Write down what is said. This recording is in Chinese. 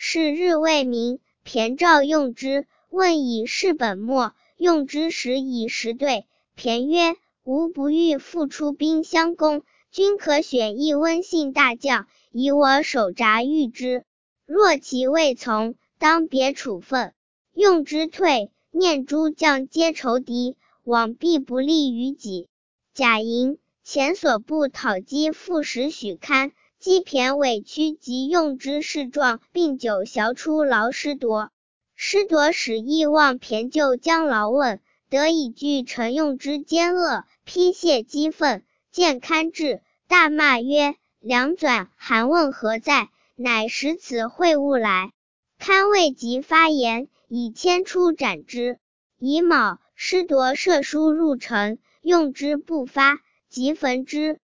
是日未明，骈召用之，问以是本末。用之时以时对，骈曰：吾不欲复出兵相攻，君可选一温信大将，以我手札谕之。若其未从，当别处分。用之退，念诸将皆仇敌，往必不利于己。贾莹前所部讨击副使许堪，击骈委屈及用之事状，并酒淆出劳师铎。师铎使意望骈就将劳问，得以据陈用之奸恶，批泄激愤，见堪至，大骂曰：梁纂、韩问何在？乃使此秽物来。堪未及发言，以牵出斩之。乙卯，师铎射书入城，用之不发，即焚之。